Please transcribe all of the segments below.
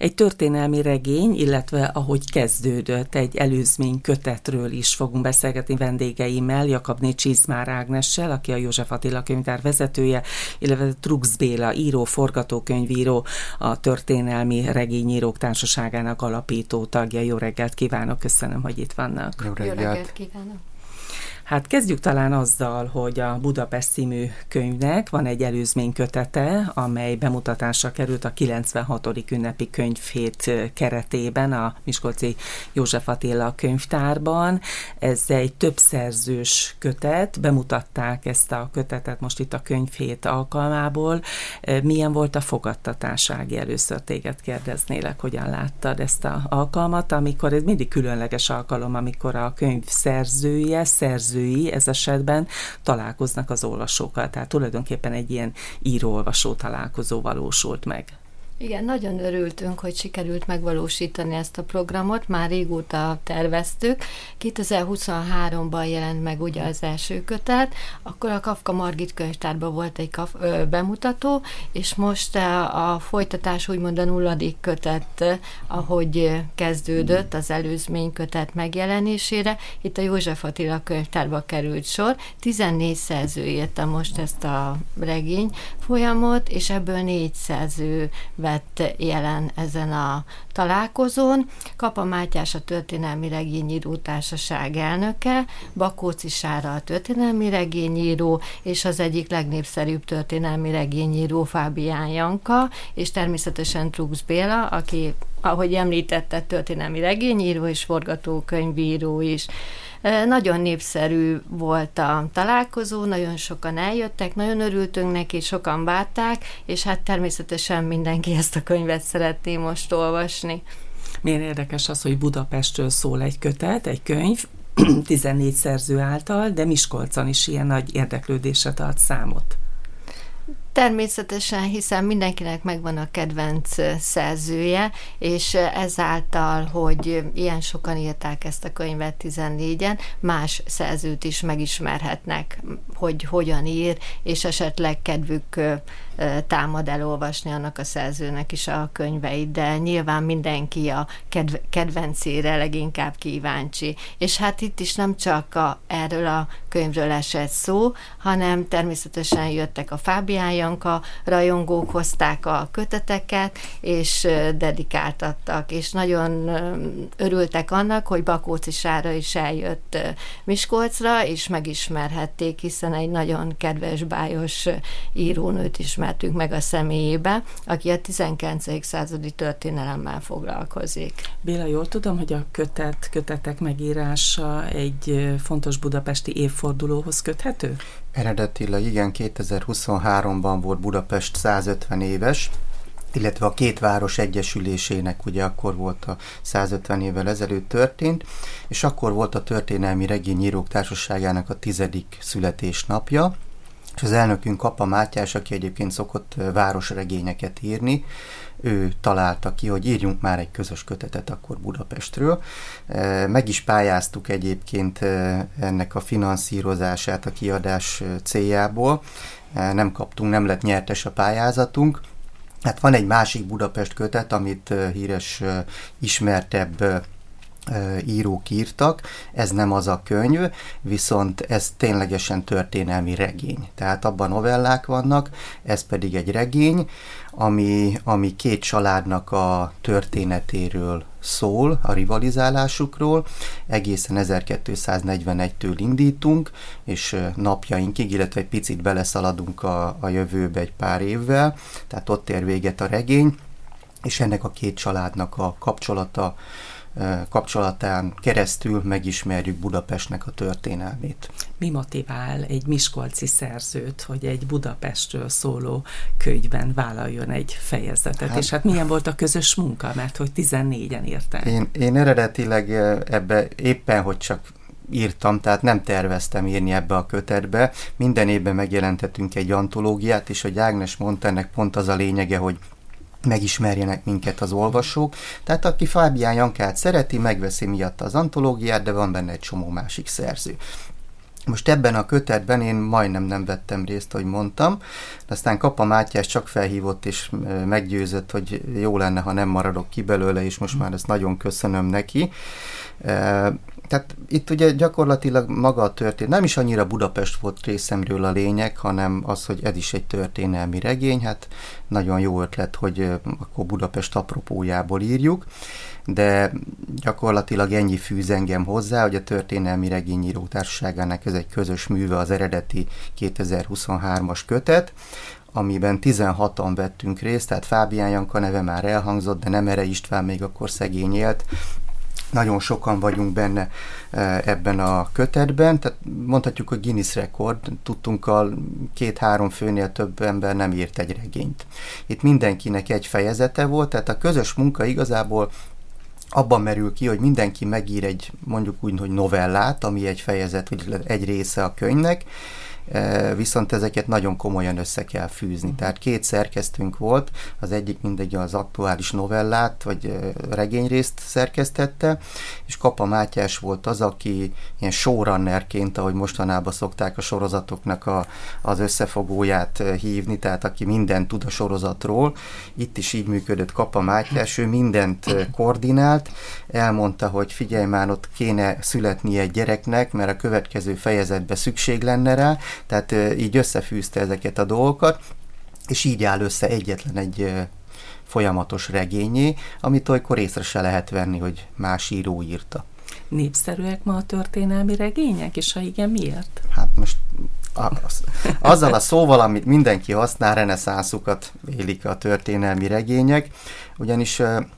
Egy történelmi regény, illetve ahogy kezdődött, egy előzmény kötetről is fogunk beszélgetni vendégeimmel, Jakabné Csizmár Ágnessel, aki a József Attila Könyvtár vezetője, illetve Trux Béla író, forgatókönyvíró, a Történelmi Regényírók Társaságának alapító tagja. Jó reggelt kívánok, köszönöm, hogy itt vannak. Jó reggelt kívánok. Hát kezdjük talán azzal, hogy a Budapest című könyvnek van egy előzménykötete, amely bemutatásra került a 96. ünnepi könyvhét keretében a Miskolci József Attila Könyvtárban. Ez egy többszerzős kötet, bemutatták ezt a kötetet most itt a könyvhét alkalmából. Milyen volt a fogadtatás, Ági? Először téged kérdeznélek, hogyan láttad ezt az alkalmat, amikor ez mindig különleges alkalom, amikor a könyv szerzője, ez esetben találkoznak az olvasókkal. Tehát tulajdonképpen egy ilyen író-olvasó találkozó valósult meg. Igen, nagyon örültünk, hogy sikerült megvalósítani ezt a programot, már régóta terveztük. 2023-ban jelent meg ugye az első kötet, akkor a Kafka Margit könyvtárban volt egy bemutató, és most a folytatás úgymond a 0. kötet, ahogy kezdődött az előzmény kötet megjelenésére, itt a József Attila Könyvtárba került sor. 14 szerző írta most ezt a regény folyamot, és ebből 4 szerző vett jelen ezen a találkozón. Kapa Mátyás a Történelmi Regényíró Társaság elnöke, Bakóczy Sára a történelmi regényíró, és az egyik legnépszerűbb történelmi regényíró Fábián Janka, és természetesen Trux Béla, aki, ahogy említette, történelmi regényíró és forgatókönyvíró is. Nagyon népszerű volt a találkozó, nagyon sokan eljöttek, nagyon örültünk neki, sokan várták, és hát természetesen mindenki ezt a könyvet szeretné most olvasni. Milyen érdekes az, hogy Budapestről szól egy kötet, egy könyv, 14 szerző által, de Miskolcon is ilyen nagy érdeklődésre tart számot. Természetesen, hiszen mindenkinek megvan a kedvenc szerzője, és ezáltal, hogy ilyen sokan írták ezt a könyvet 14-en, más szerzőt is megismerhetnek, hogy hogyan ír, és esetleg kedvük támad elolvasni annak a szerzőnek is a könyveit, de nyilván mindenki a kedvencére leginkább kíváncsi. És hát itt is nem csak erről a könyvről esett szó, hanem természetesen jöttek a Fábián Janka rajongók, hozták a köteteket, és dedikáltattak, és nagyon örültek annak, hogy Bakóczy Sára is eljött Miskolcra, és megismerhették, hiszen egy nagyon kedves, bájos írónőt ismertünk meg a személyébe, aki a 19. századi történelemmel foglalkozik. Béla, jól tudom, hogy a kötetek megírása egy fontos budapesti évfordulóhoz köthető? Eredetileg igen, 2023-ban volt Budapest 150 éves, illetve a két város egyesülésének ugye akkor volt a 150 évvel ezelőtt történt, és akkor volt a Történelmi Regényírók Társaságának a 10. születésnapja, és az elnökünk Kapa Mátyás, aki egyébként szokott városregényeket írni, ő találta ki, hogy írjunk már egy közös kötetet akkor Budapestről. Meg is pályáztuk egyébként ennek a finanszírozását a kiadás céljából. Nem lett nyertes a pályázatunk. Hát van egy másik Budapest kötet, amit híres, ismertebb írók írtak, ez nem az a könyv, viszont ez ténylegesen történelmi regény. Tehát abban novellák vannak, ez pedig egy regény, ami két családnak a történetéről szól, a rivalizálásukról. Egészen 1241-től indítunk, és napjainkig, illetve egy picit beleszaladunk a jövőbe egy pár évvel, tehát ott ér véget a regény, és ennek a két családnak a kapcsolatán keresztül megismerjük Budapestnek a történelmét. Mi motivál egy miskolci szerzőt, hogy egy Budapestről szóló könyvben vállaljon egy fejezetet? És hát milyen volt a közös munka, mert hogy 14-en írták? Én eredetileg ebbe éppen, hogy csak írtam, tehát nem terveztem írni ebbe a kötetbe. Minden évben megjelentettünk egy antológiát, és hogy Ágnes mondta, ennek pont az a lényege, hogy megismerjenek minket az olvasók. Tehát aki Fábián Jankát szereti, megveszi miatta az antológiát, de van benne egy csomó másik szerző. Most ebben a kötetben én majdnem nem vettem részt, hogy mondtam, de aztán Kapa Mátyás csak felhívott és meggyőzött, hogy jó lenne, ha nem maradok ki belőle, és most már ezt nagyon köszönöm neki. Tehát itt ugye gyakorlatilag maga a történet, nem is annyira Budapest volt részemről a lényeg, hanem az, hogy ez is egy történelmi regény, hát nagyon jó ötlet, hogy akkor Budapest apropójából írjuk, de gyakorlatilag ennyi fűz engem hozzá, hogy a Történelmi Regényíró Társaságának ez egy közös műve, az eredeti 2023-as kötet, amiben 16-an vettünk részt, tehát Fábián Janka neve már elhangzott, de Nemere István még akkor szegény élt. Nagyon sokan vagyunk benne ebben a kötetben, tehát mondhatjuk, hogy Guinness rekord, tudtunkkal 2-3 főnél több ember nem írt egy regényt. Itt mindenkinek egy fejezete volt, tehát a közös munka igazából abban merül ki, hogy mindenki megír egy, mondjuk úgy, hogy novellát, ami egy fejezet, vagy egy része a könyvnek, viszont ezeket nagyon komolyan össze kell fűzni. Tehát 2 szerkesztőnk volt, az egyik mindegy az aktuális novellát, vagy regényrészt szerkesztette, és Kapa Mátyás volt az, aki ilyen showrunnerként, ahogy mostanában szokták a sorozatoknak az összefogóját hívni, tehát aki mindent tud a sorozatról. Itt is így működött Kapa Mátyás, ő mindent koordinált, elmondta, hogy figyelj már, ott kéne születnie egy gyereknek, mert a következő fejezetben szükség lenne rá, tehát így összefűzte ezeket a dolgokat, és így áll össze egyetlen egy folyamatos regényé, amit olykor észre se lehet venni, hogy más író írta. Népszerűek ma a történelmi regények, és ha igen, miért? Hát most azzal a szóval, amit mindenki használ, reneszánszukat élik a történelmi regények, ugyanis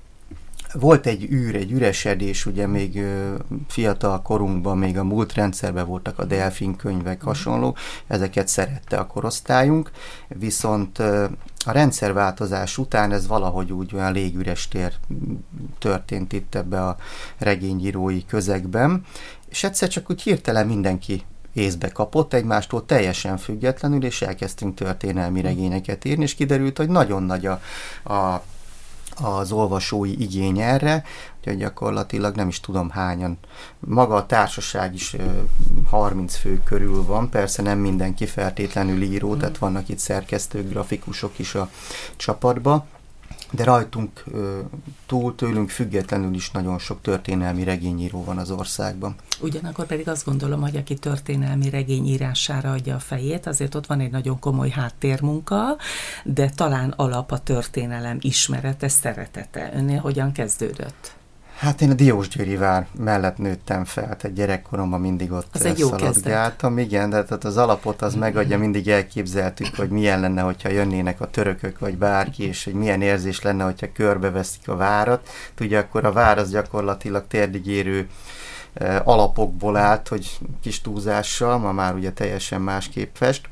volt egy üresedés, ugye még fiatal korunkban, még a múlt rendszerben voltak a Delfin könyvek hasonló, ezeket szerette a korosztályunk, viszont a rendszerváltozás után ez valahogy úgy olyan légüres tér történt itt ebbe a regényírói közegben, és egyszer csak úgy hirtelen mindenki észbe kapott egymástól teljesen függetlenül, és elkezdtünk történelmi regényeket írni, és kiderült, hogy nagyon nagy az olvasói igény erre, úgyhogy gyakorlatilag nem is tudom hányan. Maga a társaság is 30 fő körül van, persze nem mindenki feltétlenül író, tehát vannak itt szerkesztők, grafikusok is a csapatban, de rajtunk túl, tőlünk függetlenül is nagyon sok történelmi regényíró van az országban. Ugyanakkor pedig azt gondolom, hogy aki történelmi regény írására adja a fejét, azért ott van egy nagyon komoly háttérmunka, de talán alap a történelem ismerete, szeretete. Önnél hogyan kezdődött? Hát én a Diósgyőri vár mellett nőttem fel, tehát gyerekkoromban mindig ott szaladgáltam. Igen, de tehát az alapot az megadja, mindig elképzeltük, hogy milyen lenne, hogyha jönnének a törökök, vagy bárki, és hogy milyen érzés lenne, hogyha körbeveszik a várat. Ugye akkor a vár az gyakorlatilag térdigérő alapokból állt, hogy kis túlzással, ma már ugye teljesen másképp fest,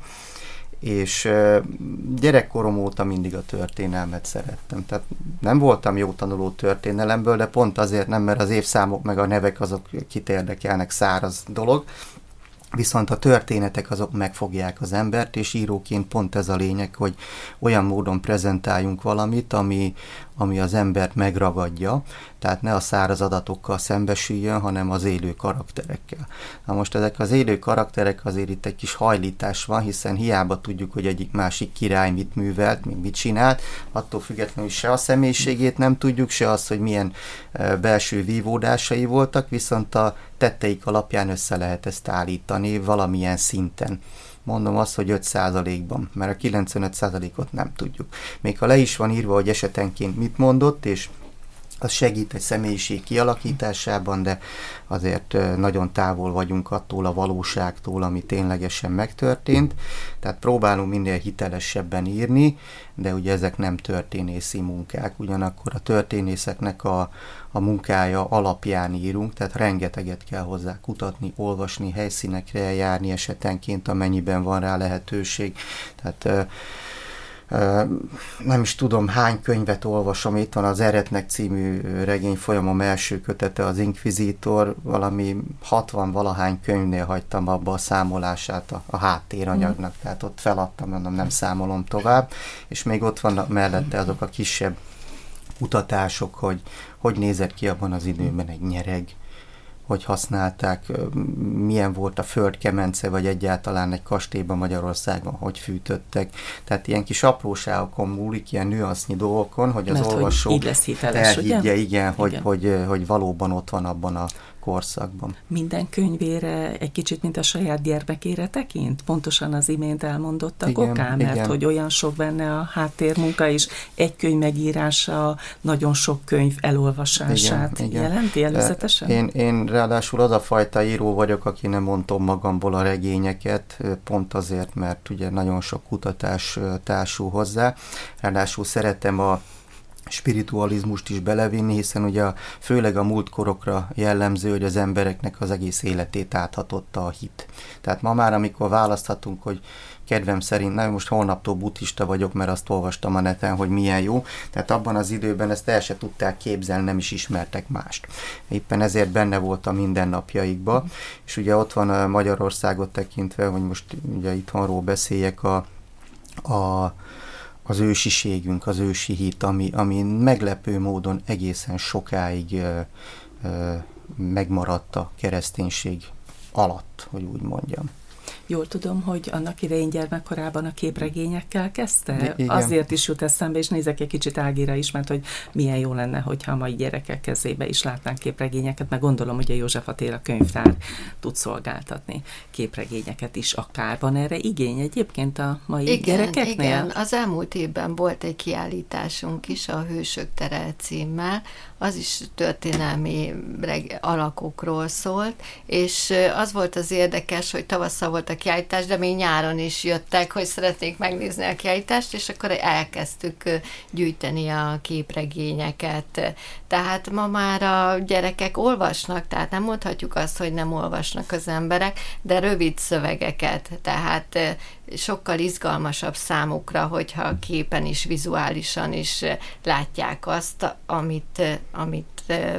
és gyerekkorom óta mindig a történelmet szerettem. Tehát nem voltam jó tanuló történelemből, de pont azért nem, mert az évszámok meg a nevek azok kit érdekelnek, száraz dolog, viszont a történetek azok megfogják az embert, és íróként pont ez a lényeg, hogy olyan módon prezentáljunk valamit, ami az embert megragadja, tehát ne a száraz adatokkal szembesüljön, hanem az élő karakterekkel. Na most ezek az élő karakterek, azért itt egy kis hajlítás van, hiszen hiába tudjuk, hogy egyik másik király mit művelt, még mit csinált, attól függetlenül se a személyiségét nem tudjuk, se azt, hogy milyen belső vívódásai voltak, viszont a tetteik alapján össze lehet ezt állítani valamilyen szinten. Mondom azt, hogy 5%-ban, mert a 95%-ot nem tudjuk. Még ha le is van írva, hogy esetenként mit mondott, és az segít egy személyiség kialakításában, de azért nagyon távol vagyunk attól a valóságtól, ami ténylegesen megtörtént. Tehát próbálunk minél hitelesebben írni, de ugye ezek nem történészi munkák. Ugyanakkor a történészeknek a munkája alapján írunk, tehát rengeteget kell hozzá kutatni, olvasni, helyszínekre járni esetenként, amennyiben van rá lehetőség. Tehát nem is tudom, hány könyvet olvasom, itt van az Eretnek című regényfolyamom első kötete, az Inkvizitor, valami 60-valahány könyvnél hagytam abba a számolását a háttéranyagnak, tehát ott feladtam, mondom, nem számolom tovább, és még ott vannak mellette azok a kisebb kutatások, hogy nézett ki abban az időben egy nyereg, hogy használták, milyen volt a földkemence, vagy egyáltalán egy kastélyban Magyarországon, hogy fűtöttek. Tehát ilyen kis apróságokon múlik, ilyen nüansznyi dolgokon, hogy az olvasó elhiggye, igen, hogy valóban ott van abban a korszakban. Minden könyvére egy kicsit, mint a saját gyermekére tekint? Pontosan az imént elmondottak okán, mert hogy olyan sok benne a háttérmunka, és egy könyv megírása nagyon sok könyv elolvasását jelenti előzetesen? Én ráadásul az a fajta író vagyok, aki nem mondom magamból a regényeket, pont azért, mert ugye nagyon sok kutatás társul hozzá. Ráadásul szeretem a spiritualizmust is belevinni, hiszen ugye főleg a múltkorokra jellemző, hogy az embereknek az egész életét áthatotta a hit. Tehát ma már, amikor választhatunk, hogy kedvem szerint, nem most holnaptól buddhista vagyok, mert azt olvastam a neten, hogy milyen jó, tehát abban az időben ezt el se tudták képzelni, nem is ismertek mást. Éppen ezért benne volt a mindennapjaikba, és ugye ott van a Magyarországot tekintve, hogy most ugye itthonról beszéljek, az ősiségünk, az ősi hit, ami meglepő módon egészen sokáig megmaradt a kereszténység alatt, hogy úgy mondjam. Jól tudom, hogy annak idején gyermekkorában a képregényekkel kezdte? Igen. Azért is jut eszembe, és nézek egy kicsit Ágira is, mert hogy milyen jó lenne, hogyha a mai gyerekek kezébe is látnánk képregényeket, meg gondolom, hogy a József Attila könyvtár tud szolgáltatni képregényeket is akár. Van erre igény egyébként a mai gyerekeknél? Igen, az elmúlt évben volt egy kiállításunk is, a Hősök tere címmel, az is történelmi alakokról szólt, és az volt az érdekes, hogy tavasszal volt a kiállítás, de még nyáron is jöttek, hogy szeretnék megnézni a kiállítást, és akkor elkezdtük gyűjteni a képregényeket. Tehát ma már a gyerekek olvasnak, tehát nem mondhatjuk azt, hogy nem olvasnak az emberek, de rövid szövegeket, tehát sokkal izgalmasabb számukra, hogyha képen is, vizuálisan is látják azt, amit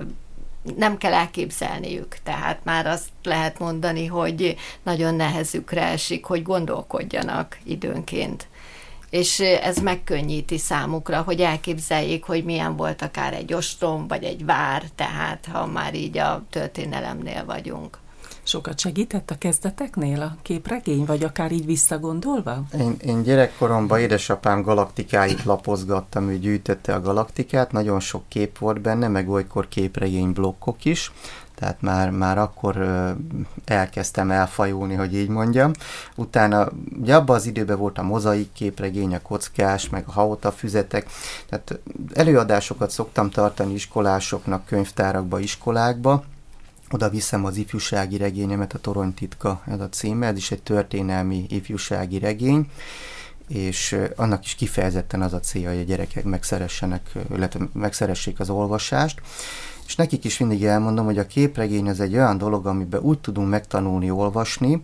nem kell elképzelniük. Tehát már azt lehet mondani, hogy nagyon nehezükre esik, hogy gondolkodjanak időnként. És ez megkönnyíti számukra, hogy elképzeljék, hogy milyen volt akár egy ostrom, vagy egy vár, tehát ha már így a történelemnél vagyunk. Sokat segített a kezdeteknél a képregény, vagy akár így visszagondolva? Én gyerekkoromban édesapám galaktikáit lapozgattam, ő gyűjtötte a galaktikát, nagyon sok kép volt benne, meg olykor képregény blokkok is, tehát már akkor elkezdtem elfajulni, hogy így mondjam. Utána, ugye abban az időben volt a mozaik képregény, a kockás, meg a haóta füzetek, tehát előadásokat szoktam tartani iskolásoknak, könyvtárakba, iskolákba. Oda viszem az ifjúsági regényemet, a Toronytitka, ez a címe, ez is egy történelmi ifjúsági regény, és annak is kifejezetten az a célja, hogy a gyerekek megszeressék az olvasást, és nekik is mindig elmondom, hogy a képregény az egy olyan dolog, amiben úgy tudunk megtanulni olvasni,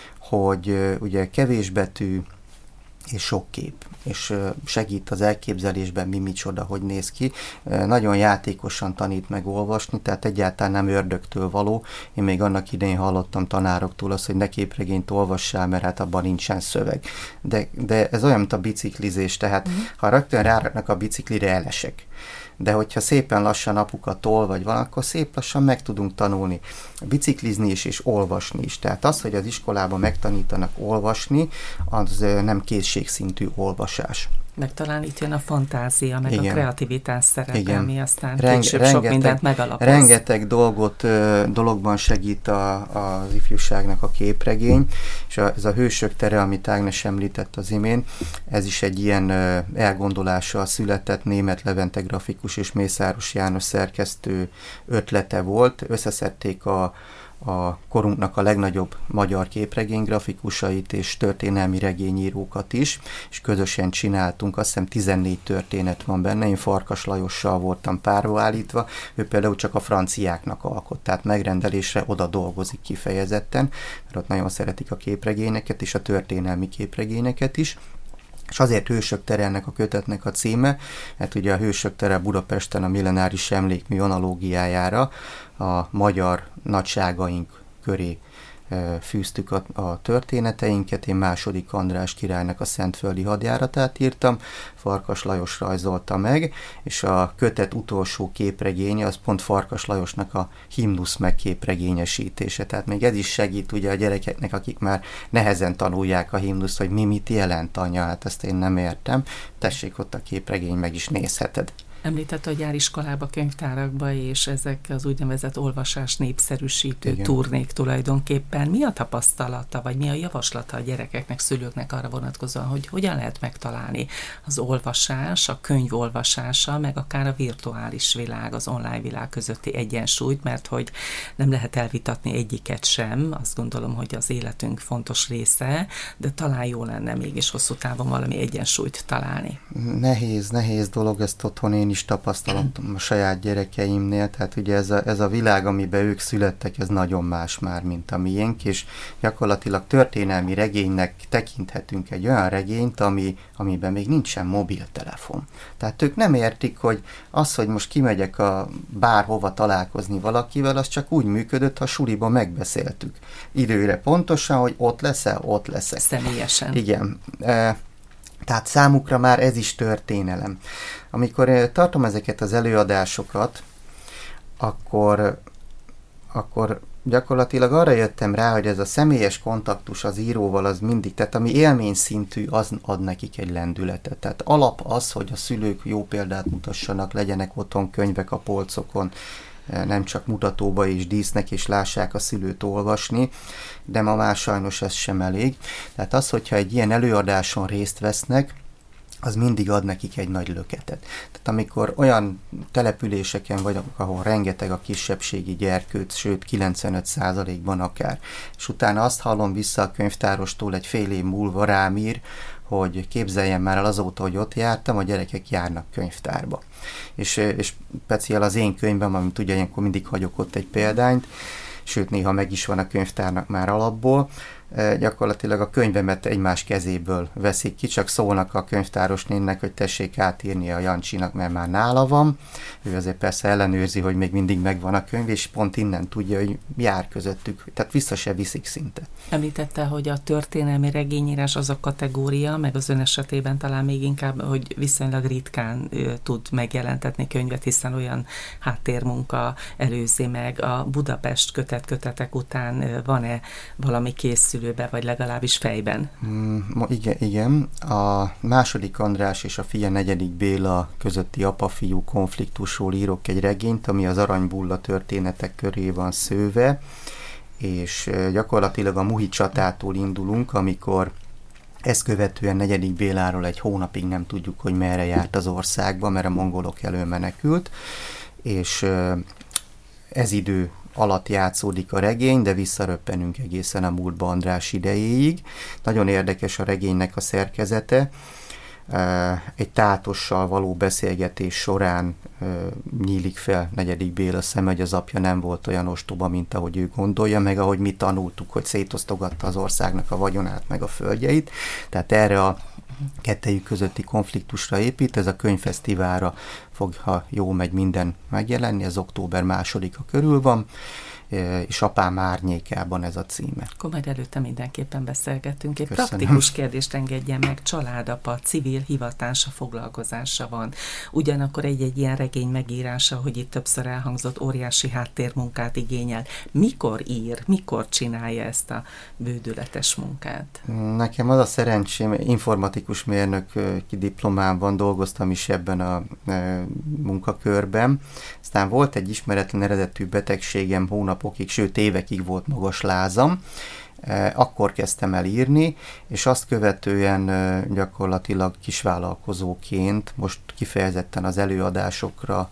hogy ugye kevés betű és sok kép, és segít az elképzelésben mi micsoda, hogy néz ki. Nagyon játékosan tanít meg olvasni, tehát egyáltalán nem ördögtől való. Én még annak idején hallottam tanároktól azt, hogy ne képregényt olvassál, mert hát abban nincsen szöveg. De ez olyan, mint a biciklizés, tehát ha rögtön ráraknak a biciklire, elesek. De hogyha szépen lassan apuka tol, vagy van, akkor szép lassan meg tudunk tanulni biciklizni is, és olvasni is. Tehát az, hogy az iskolában megtanítanak olvasni, az nem készségszintű olvasás. Meg talán itt jön a fantázia, meg a kreativitás szerepe, ami aztán később sok mindent megalapoz. Rengeteg dologban segít az ifjúságnak a képregény, és ez a Hősök tere, amit Ágnes említett az imént, ez is egy ilyen elgondolással született, Németh Levente grafikus és Mészáros János szerkesztő ötlete volt. Összeszedték a korunknak a legnagyobb magyar képregény grafikusait és történelmi regényírókat is, és közösen csináltunk, azt hiszem 14 történet van benne, én Farkas Lajossal voltam párba állítva, ő például csak a franciáknak alkot, tehát megrendelésre oda dolgozik kifejezetten, mert ott nagyon szeretik a képregényeket és a történelmi képregényeket is. És azért Hősök tere ennek a kötetnek a címe, mert ugye a Hősök tere Budapesten a millenáris emlékmű analógiájára a magyar nagyságaink köré fűztük a történeteinket. Én második András királynak a szentföldi hadjáratát írtam, Farkas Lajos rajzolta meg, és a kötet utolsó képregénye az pont Farkas Lajosnak a himnusz megképregényesítése. Tehát még ez is segít ugye a gyerekeknek, akik már nehezen tanulják a himnuszt, hogy mit jelent, anya, hát ezt én nem értem. Tessék, ott a képregény, meg is nézheted. Említette, hogy jár iskolába, könyvtárakba, és ezek az úgynevezett olvasás népszerűsítő turnék tulajdonképpen. Mi a tapasztalata, vagy mi a javaslata a gyerekeknek, szülőknek arra vonatkozóan, hogy hogyan lehet megtalálni az olvasás, a könyv olvasása, meg akár a virtuális világ, az online világ közötti egyensúlyt, mert hogy nem lehet elvitatni egyiket sem, azt gondolom, hogy az életünk fontos része, de talán jó lenne mégis hosszú távon valami egyensúlyt találni. Nehéz dolog, ezt otthon én is tapasztalom a saját gyerekeimnél, tehát ugye ez a világ, amiben ők születtek, ez nagyon más már, mint a miénk, és gyakorlatilag történelmi regénynek tekinthetünk egy olyan regényt, amiben még nincsen mobiltelefon. Tehát ők nem értik, hogy az, hogy most kimegyek bárhova találkozni valakivel, az csak úgy működött, ha suliba megbeszéltük. Időre pontosan, hogy ott leszel, ott leszek. Személyesen. Igen. Tehát számukra már ez is történelem. Amikor tartom ezeket az előadásokat, akkor gyakorlatilag arra jöttem rá, hogy ez a személyes kontaktus az íróval az mindig, tehát ami élmény szintű, az ad nekik egy lendületet. Tehát alap az, hogy a szülők jó példát mutassanak, legyenek otthon könyvek a polcokon, nem csak mutatóba és dísznek, és lássák a szülőt olvasni, de ma már sajnos ez sem elég. Tehát az, hogyha egy ilyen előadáson részt vesznek, az mindig ad nekik egy nagy löketet. Tehát amikor olyan településeken vagyok, ahol rengeteg a kisebbségi gyerkőc, sőt 95%-ban akár, és utána azt hallom vissza a könyvtárostól egy fél év múlva rám ír, hogy képzeljem már el azóta, hogy ott jártam, a gyerekek járnak könyvtárba. És speciál az én könyvem, amit ugye ilyenkor mindig hagyok ott egy példányt, sőt néha meg is van a könyvtárnak már alapból, gyakorlatilag a könyvemet egymás kezéből veszik ki, csak szólnak a könyvtáros nénnek, hogy tessék átírni a Jancsinak, mert már nála van. Ő azért persze ellenőrzi, hogy még mindig megvan a könyv, és pont innen tudja, hogy jár közöttük, tehát vissza se viszik szinte. Említette, hogy a történelmi regényírás az a kategória, meg az ön esetében talán még inkább, hogy viszonylag ritkán tud megjelentetni könyvet, hiszen olyan háttérmunka előzi meg. A Budapest kötetek után van-e valami készülőbe, vagy legalábbis fejben? Igen. A második András és a fia negyedik Béla közötti apa-fiú konfliktusról írok egy regényt, ami az Aranybulla történetek köré van szőve, és gyakorlatilag a Muhi csatától indulunk, amikor ezt követően negyedik Béláról egy hónapig nem tudjuk, hogy merre járt az országba, mert a mongolok elől menekült, és ez idő alatt játszódik a regény, de visszaröppenünk egészen a múltba András idejéig. Nagyon érdekes a regénynek a szerkezete. Egy tátossal való beszélgetés során nyílik fel negyedik Béla szeme, hogy az apja nem volt olyan ostoba, mint ahogy ő gondolja, meg ahogy mi tanultuk, hogy szétosztogatta az országnak a vagyonát, meg a földjeit. Tehát erre a kettejük közötti konfliktusra épít, ez a könyvfesztiválra fog, ha jó megy, minden megjelenni, ez október 2-a körül van, és Apám árnyékában ez a címe. Akkor majd előtte mindenképpen beszélgetünk. Egy Köszönöm. praktikus kérdést engedje meg, családapa, civil hivatása, foglalkozása van. Ugyanakkor egy ilyen regény megírása, hogy itt többször elhangzott, óriási háttérmunkát igényel. Mikor ír, mikor csinálja ezt a bődületes munkát? Nekem az a szerencsém, informatikus mérnöki diplomában dolgoztam is ebben a munkakörben. Aztán volt egy ismeretlen eredetű betegségem, hónapokig, sőt évekig volt magas lázam. Akkor kezdtem el írni, és azt követően gyakorlatilag kisvállalkozóként most kifejezetten az előadásokra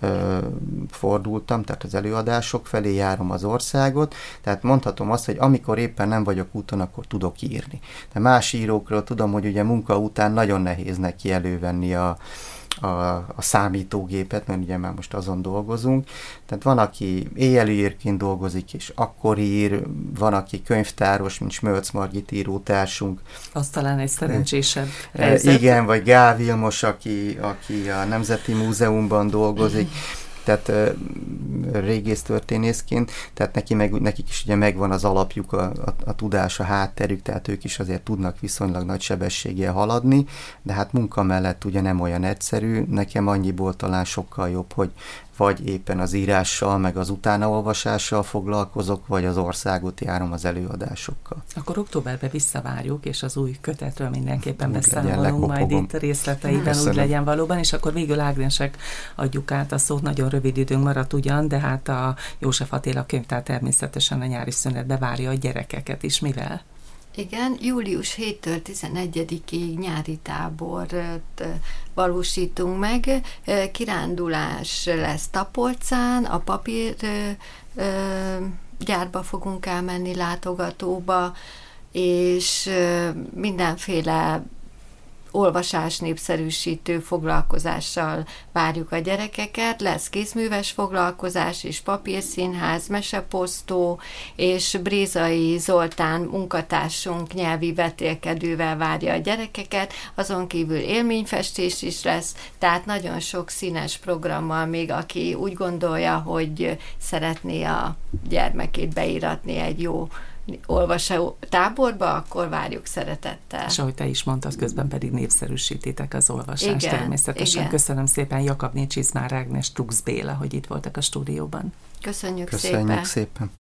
fordultam, tehát az előadások felé járom az országot, tehát mondhatom azt, hogy amikor éppen nem vagyok úton, akkor tudok írni. De más írókról tudom, hogy ugye munka után nagyon nehéz neki elővenni a számítógépet, mert ugye már most azon dolgozunk. Tehát van, aki éjjelírként dolgozik, és akkor ír, van, aki könyvtáros, mint Smölc Margit írótársunk. Az talán egy szerencsésebb helyzet. Igen, vagy Gál Vilmos, aki a Nemzeti Múzeumban dolgozik. tehát régésztörténészként, tehát nekik is ugye megvan az alapjuk, a tudás, a hátterük, tehát ők is azért tudnak viszonylag nagy sebességgel haladni, de hát munka mellett ugye nem olyan egyszerű. Nekem annyiból talán sokkal jobb, hogy vagy éppen az írással, meg az utánaolvasással foglalkozok, vagy az országot járom az előadásokkal. Akkor októberben visszavárjuk, és az új kötetről mindenképpen beszámolunk majd itt részleteiben, Köszönöm. úgy legyen valóban, és akkor végül Ágnesek adjuk át a szót, nagyon rövid időnk maradt ugyan, de hát a József Attila könyvtár természetesen a nyári szünetbe várja a gyerekeket is, mivel? Igen, július 7-től 11-ig nyári tábort valósítunk meg. Kirándulás lesz Tapolcán, a papír gyárba fogunk elmenni, látogatóba, és mindenféle olvasás népszerűsítő foglalkozással várjuk a gyerekeket. Lesz kézműves foglalkozás és papírszínház, meseposztó, és Brézai Zoltán munkatársunk nyelvi vetélkedővel várja a gyerekeket, azon kívül élményfestés is lesz, tehát nagyon sok színes programmal még, aki úgy gondolja, hogy szeretné a gyermekét beíratni egy jó olvasó táborba, akkor várjuk szeretettel. És ahogy te is mondtad, közben pedig népszerűsítitek az olvasást, igen, természetesen. Igen. Köszönöm szépen Jakabné Csizmár Ágnes, Trux Béla, hogy itt voltak a stúdióban. Köszönjük szépen!